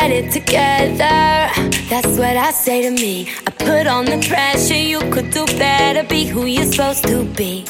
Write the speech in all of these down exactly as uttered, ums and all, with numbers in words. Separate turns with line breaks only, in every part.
get it together. That's what I say to me. I put on the pressure, you could do better. Be who you're supposed to be.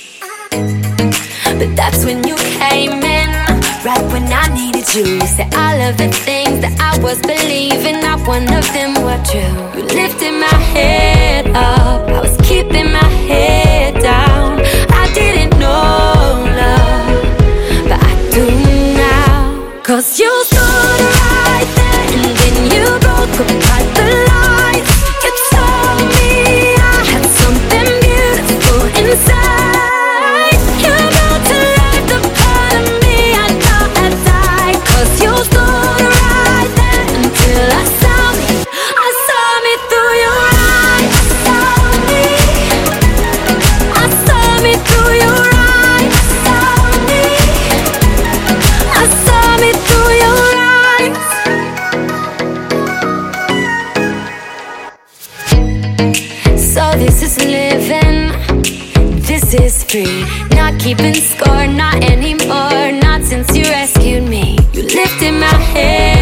But that's when you came in, right when I needed you. You said all of the things that I was believing, not one of them were true. You lifted my head up, I was keeping my head down. I didn't know love, but I do now. Cause you stood right there, and then you broke apart the lies. You told me I had something beautiful inside. You brought to life the part of me I thought had died. Cause you stood right there until I saw me. I saw me through your eyes. Saw me. I saw me through your eyes. Saw me. I saw me through your eyes. So this is living, this is free. Not keeping score, not anymore. Not since you rescued me. You lifted my head